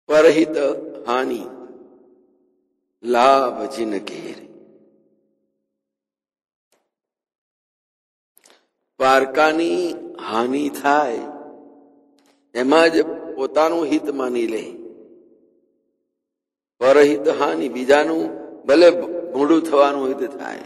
પરહિત હાનિ લાભ જીન ઘેરે. પારકાની હાનિ થાય એમાં જ પોતાનું હિત માની લે. પરહિત હાનિ બીજાનું ભલે ભૂંડું થવાનું હિત થાય,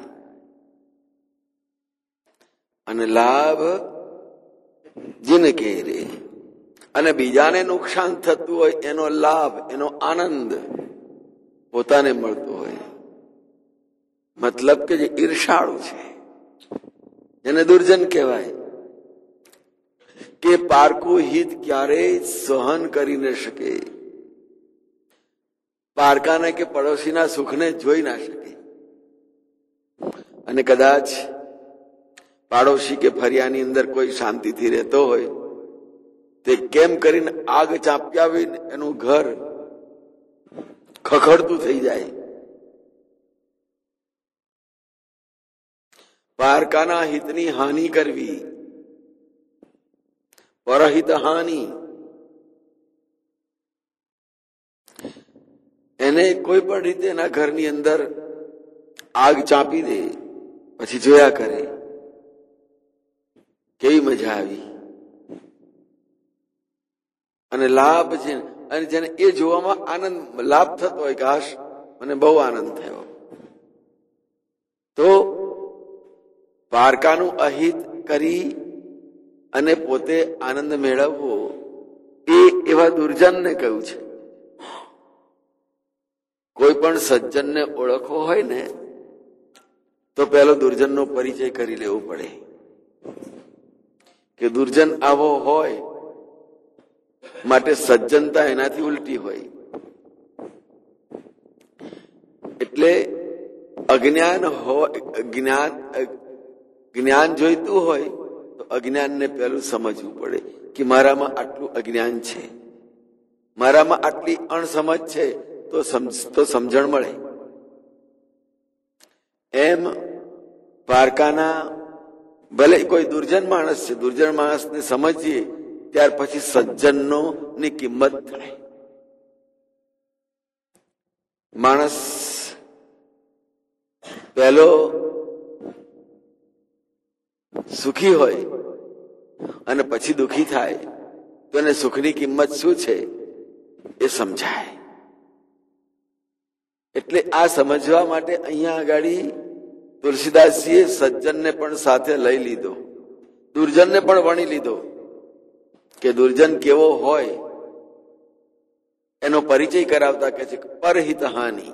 અને લાભ જીન ઘેરે, અને બીજાને નુકસાન થતું હોય એનો લાભ, એનો આનંદ પોતાને મળતો હોય. મતલબ કે જે ઈર્ષાળુ છે એને દુર્જન કહેવાય, કે પારકું હિત ક્યારેય સહન કરી ન શકે, પારકાને કે પડોશીના સુખને જોઈ ના શકે. અને કદાચ પાડોશી કે ફરિયાની અંદર કોઈ શાંતિથી રહેતો હોય, તે કેમ કરીને આગ ચાંપ્યાવીને એનું ઘર ખખડતું થઈ જાય. પારકાના હિતની હાનિ કરવી, પરહિત હાનિ, એને કોઈ પણ રીતે એના ઘરની અંદર આગ ચાંપી દે, પછી જોયા કરે કેવી મજા આવી. અને લાભ છે, અને જેને એ જોવામાં આનંદ લાભ થતો હોય કે હાશ મને બહુ આનંદ થયો, તો પારકાનું અહિત કરી અને પોતે આનંદ મેળવવો એ એવા દુર્જનને કહ્યું છે. કોઈ પણ સજ્જનને ઓળખવો હોય ને તો પહેલો દુર્જનનો પરિચય કરી લેવો પડે, કે દુર્જન આવો હોય માટે સજ્જનતા એનાથી ઉલટી હોય. એટલે અજ્ઞાન હોય, જ્ઞાન જોઈતું હોય તો અજ્ઞાનને પહેલું સમજવું પડે કે મારામાં આટલું અજ્ઞાન છે, મારામાં આટલી અણસમજ છે, તો સમજણ મળે. એમ પારકાના ભલે કોઈ દુર્જન માણસ છે, દુર્જન માણસને સમજીએ ત્યાર પછી સજ્જનનો ની કિંમત થાય. માણસ પહેલો સુખી હોય અને પછી દુઃખી થાય તો એને સુખની કિંમત શું છે એ સમજાય. એટલે આ સમજવા માટે અહીંયા આગળ તુલસીદાસજીએ સજ્જનને પણ સાથે લઈ લીધો, દુર્જનને પણ વણી લીધો, કે દુર્જન કેવો હોય એનો પરિચય કરાવતા કે છે પરહિત હાનિ,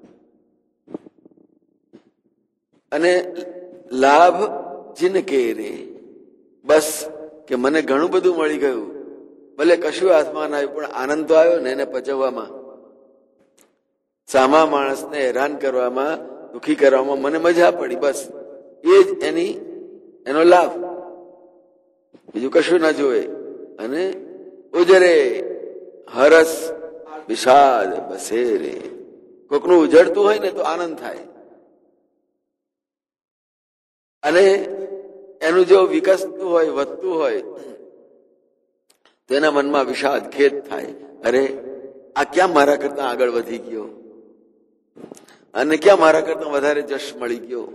અને લાભ જીન ઘેરે. બસ કે મને ઘણું બધું મળી ગયું, ભલે કશું હાથમાં ના આવ્યું પણ આનંદ તો આવ્યો ને એને પચવવામાં, સામા માણસને હેરાન કરવામાં, દુઃખી કરવામાં મને મજા પડી, બસ એ જ એનો લાભ, બીજું કશું ના જોવે. અને ઉજરે હરસ વિષાદ બસેરે, કોકનું ઉજળતું હોય ને તો આનંદ થાય, અને એનું જો વિકસતું હોય, વધતું હોય તો એના મનમાં વિષાદ, ખેદ થાય. અરે આ ક્યાં મારા કરતા આગળ વધી ગયો, અને ક્યાં મારા કરતા વધારે જશ મળી ગયો,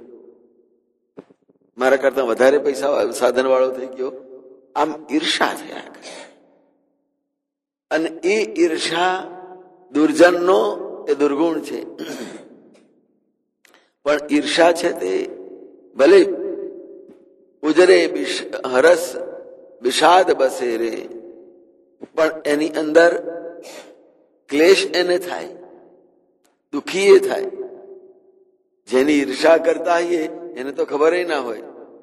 મારા કરતા વધારે પૈસા સાધન વાળો થઈ ગયો. આમ ઈર્ષા થયા કરે, અને એ ઈર્ષા દુર્જનનો એ દુર્ગુણ છે. પણ ઈર્ષા છે તે ભલે ઉજરે હરસ વિષાદ બસે રે, પણ એની અંદર ક્લેશ એને થાય, દુઃખી એ થાય. જેની ઈર્ષા કરતા હોઈએ એને તો ખબર ના હોય,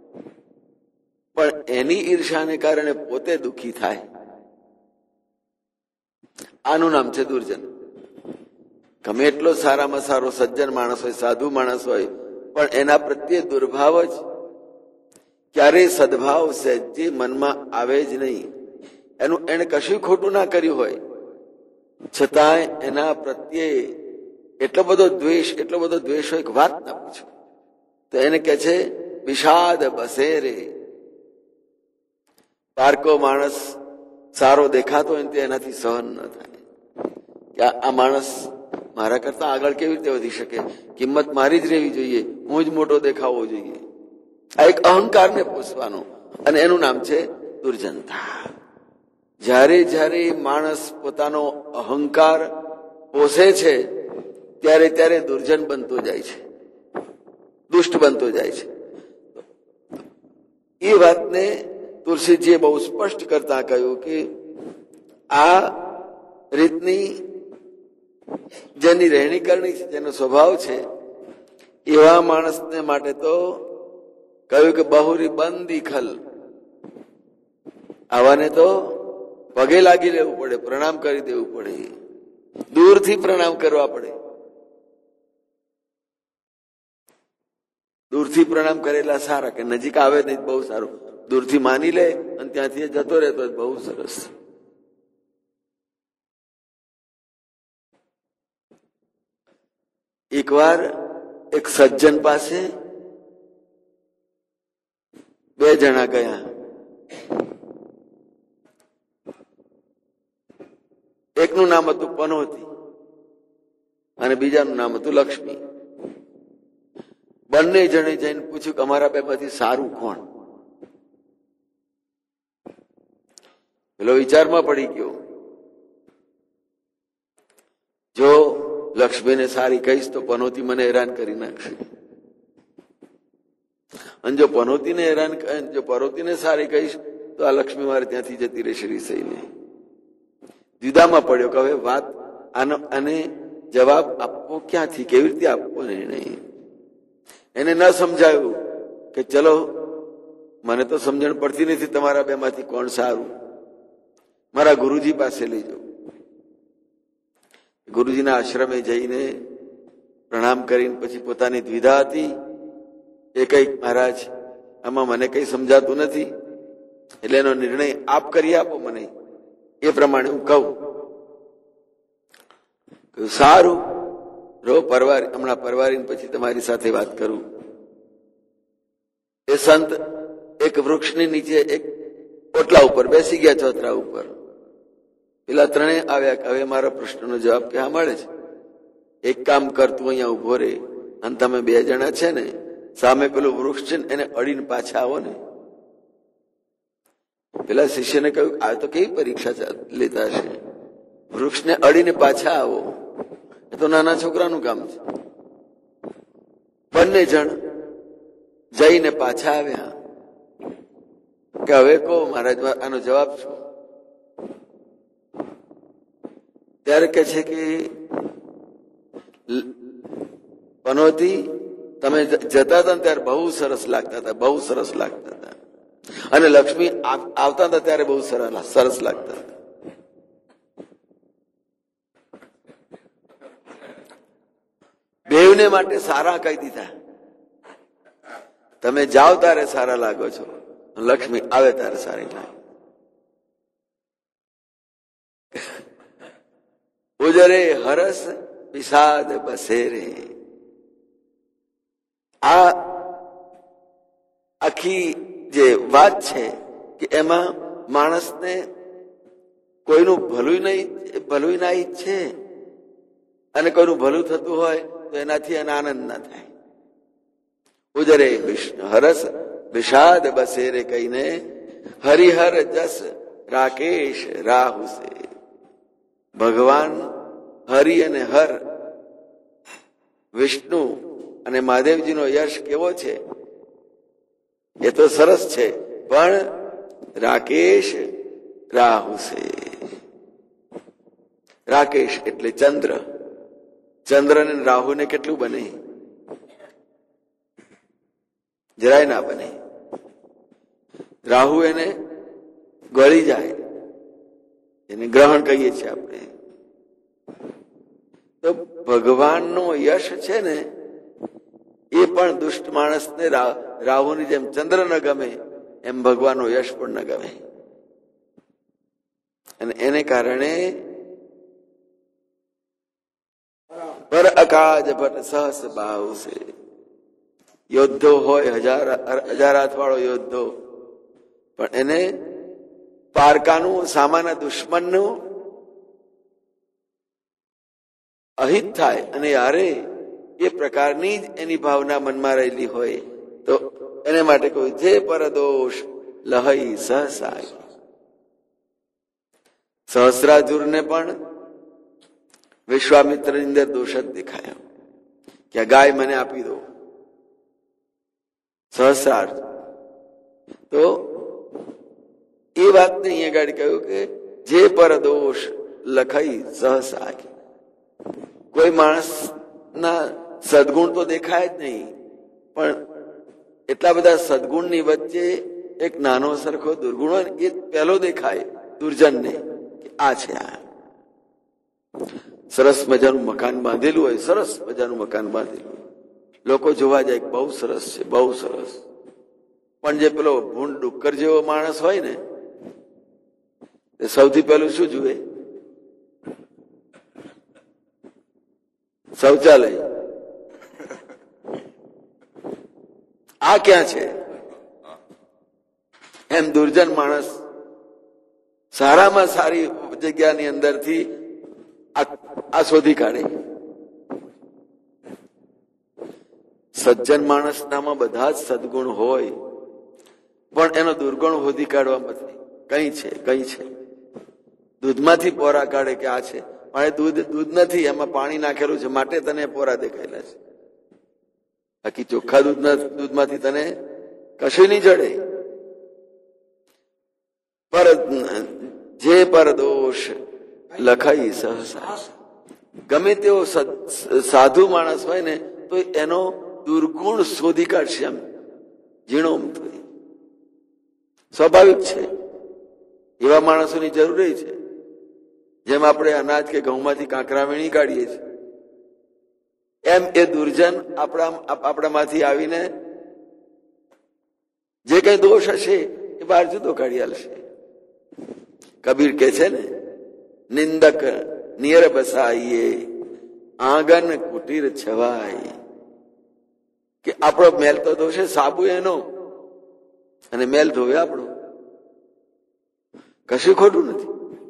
પણ એની ઈર્ષાને કારણે પોતે દુઃખી થાય. આનું નામ છે દુર્જન. ગમે એટલો સારામાં સારો સજ્જન માણસ હોય, સાધુ માણસ હોય, પણ એના પ્રત્યે દુર્ભાવ જ, ક્યારેય સદભાવ સહેજે મનમાં આવે જ નહીં. એને કશું ખોટું ના કર્યું હોય છતાંય એના પ્રત્યે એટલો બધો દ્વેષ હોય કે વાત ના પૂછો. તો એને કે છે વિષાદ બસે રે. પારકો માણસ સારો દેખાતો હોય તે એનાથી સહન ન થાય, આ માણસ મારા કરતા આગળ કેવી રીતે વધી શકે, કિંમત મારી જ રહેવી જોઈએ, હું જ મોટો દેખાવો જોઈએ. આ એક અહંકારને પોષવાનો, અને એનું નામ છે દુર્જનતા. જ્યારે જ્યારે માણસ પોતાનો અહંકાર પોષે છે ત્યારે ત્યારે દુર્જન બનતો જાય છે, દુષ્ટ બનતો જાય છે. એ વાતને તુલસીજીએ બહુ સ્પષ્ટ કરતા કહ્યું કે આ રીતની જેની રહેણી કરણી છે, જેનો સ્વભાવ છે, એવા માણસને માટે તો કહ્યું કે બહુરી બંદી ખલ, આવાને તો પગે લાગી લેવું પડે, પ્રણામ કરી દેવું પડે, દૂરથી પ્રણામ કરવા પડે. દૂરથી પ્રણામ કરેલા સારા, કે નજીક આવે નહીં બહુ સારું, દૂરથી માની લે અને ત્યાંથી જતો રહેતો બહુ સરસ. એકવાર એક સજ્જન પાસે બે જણા ગયા. એકનું નામ હતું પનોતી અને બીજાનું નામ હતું લક્ષ્મી. બંને જણે જઈને પૂછ્યું કે અમારા બેમાંથી સારું કોણ? પેલો વિચારમાં પડી ગયો, જો લક્ષ્મીને સારી કહીશ તો પનોતી મને હેરાન કરી નાખશે, અને જો પનોતીને હેરાન, જો પનોતીને સારી કહીશ તો આ લક્ષ્મી મારે ત્યાંથી જતી રહેશે રીસાઈને. દ્વિધામાં પડ્યો કે હવે વાત અને જવાબ આપવો ક્યાંથી, કેવી રીતે આપવો નિર્ણય. એને ન સમજાયું કે ચલો મને તો સમજણ પડતી નથી તમારા બેમાંથી કોણ સારું, મારા ગુરુજી પાસે લઈ જાઉં. ગુરુજીના આશ્રમે જઈને પ્રણામ કરીને પછી પોતાની દ્વિધા હતી એ કઈક, મહારાજ આમાં મને કઈ સમજાતું નથી, એટલે એનો નિર્ણય આપ કરી આપો મને, એ પ્રમાણે હું કહું. સારું રો, પરવારી હમણાં પરવારીને પછી તમારી સાથે વાત કરું. એ સંત એક વૃક્ષની નીચે એક ઓટલા ઉપર બેસી ગયા, ચોતરા ઉપર. પેલા ત્રણે આવ્યા કે હવે મારા પ્રશ્નનો જવાબ ક્યાં મળે છે, એક કામ કર, તું અહીંયા ઉભો રે અને તમે બે જણા છે ને સામે પેલું વૃક્ષ છે ને એને અડીને પાછા આવો ને. પેલા શિષ્યને કહ્યું આ તો કેવી પરીક્ષા લેતા હશે, વૃક્ષને અડીને પાછા આવો, એ તો નાના છોકરાનું કામ છે. બંને જણ જઈને પાછા આવ્યા કે હવે કહો મહારાજ આનો જવાબ શું? ત્યારે કે છે કે પનોતી તમે જતા હતા ત્યારે બહુ સરસ લાગતા હતા, બહુ સરસ લાગતા હતા, અને લક્ષ્મી આવતા હતા ત્યારે બહુ સરસ લાગતા હતા. બેવને માટે સારા કહી દીધા, તમે જાઓ ત્યારે સારા લાગો છો, લક્ષ્મી આવે ત્યારે સારી લાગે. ઉજરે હરસ વિષાદ બસેરે. આ આખી જે વાત છે કે એમાં માણસને કોઈનું ભલું ના ઈચ્છે અને કોઈનું ભલું થતું હોય તો એનાથી એને આનંદ ના થાય. ઉજરે હરસ વિષાદ બસેરે કહીને હરિહર જસ રાકેશ રાહુ સે. ભગવાન હરિ અને હર, વિષ્ણુ અને મહાદેવજીનો યશ કેવો છે એ તો સરસ છે, પણ રાકેશ રાહુ સે. રાકેશ એટલે ચંદ્ર, ચંદ્ર ને રાહુ ને કેટલું બને? જરાય ના બને. રાહુ એને ગળી જાય, એને ગ્રહણ કહીએ છીએ આપણે. તો ભગવાનનો યશ છે ને એ પણ દુષ્ટ માણસને રાહુની જેમ ચંદ્ર ન ગમે એમ ભગવાનનો યશ પણ ન ગમે, અને એને કારણે પર અકાજ ભટ સહસ ભાવ છે. યોદ્ધો હોય, હજાર હાથ વાળો યોદ્ધો, પણ એને પારકાનું, સામાન્ય દુશ્મનનું અહિત થાય અને યારે એ પ્રકારની જ એની ભાવના મનમાં રહેલી હોય તો એને માટે કહ્યું જે પરદોષ લહઈ સહસાય. સહસ્રાર્જુનને પણ વિશ્વામિત્રની અંદર દોષ જ દેખાયો કે આ ગાય મને આપી દો. સહસ્રાર્જુન તો એ વાતને અહીંયા આગળ કહ્યું કે જે પરદોષ લખાઈ સહસાય. કોઈ માણસના સદગુણ તો દેખાય જ નહીં, પણ એટલા બધા સદગુણની વચ્ચે એક નાનો સરખો દુર્ગુણ હોય એ પહેલો દેખાય દુર્જનને કે આ છે. આ સરસ મજાનું મકાન બાંધેલું હોય, સરસ મજાનું મકાન બાંધેલું હોય, લોકો જોવા જાય બહુ સરસ છે, બહુ સરસ. પણ જે પેલો ભૂંડ ડુક્કર જેવો માણસ હોય ને એ સૌથી પહેલું શું જુએ? શૌચાલય. આ ક્યાં છે? એમ દુર્જન માણસ સારામાં સારી જગ્યાની અંદરથી આ શોધી કાઢે. સજ્જન માણસનામાં બધા જ સદગુણ હોય પણ એનો દુર્ગુણ શોધી કાઢવામાં કઈ છે, કઈ છે. દૂધમાંથી પોરા કાઢે કે આ છે, પણ દૂધ નથી, એમાં પાણી નાખેલું છે માટે તને પોરા દેખાયેલા છે. બાકી ચોખ્ખા દૂધમાંથી તને કશું નહીં જડે. પર જે પર દોષ લખાઈ સહસા. ગમે તેવો સાધુ માણસ હોય ને તો એનો દુર્ગુણ શોધી કાઢશે. એમ ઝીણો સ્વાભાવિક છે, એવા માણસોની જરૂર છે. જેમ આપણે અનાજ કે ઘઉંમાંથી કાંકરા વીણી કાઢીએ છીએ એમ એ દુર્જન આપણામાંથી આવીને જે કઈ દોષ હશે એ બહાર જુદો કાઢી આલશે. કબીર કે છે ને, નિંદક નિયર બસાઈએ આંગન કુટીર છવાય, કે આપણો મેલ તો દોષે સાબુ એનો અને મેલ ધોવે આપણો, કશું ખોટું નથી.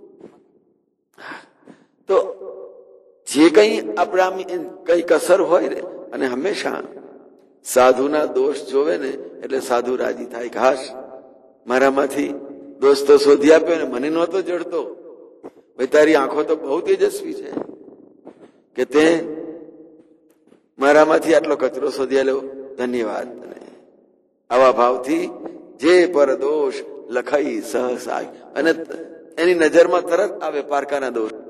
તો જે કઈ આપણા કઈ કસર હોય ને, અને હંમેશા સાધુના દોષ જોવે ને એટલે સાધુ રાજી થાય કે હાશ મારામાંથી દોષ તો શોધી આપ્યો ને, મને નહોતો જડતો. ભાઈ તારી આંખો તો બહુ તેજસ્વી છે કે તે મારામાંથી આટલો કચરો શોધી આલ્યો, ધન્યવાદ તને. આવા ભાવથી જે પર દોષ લખાઈ સહસાય, અને એની નજરમાં તરત આવે પારકાના દોષ.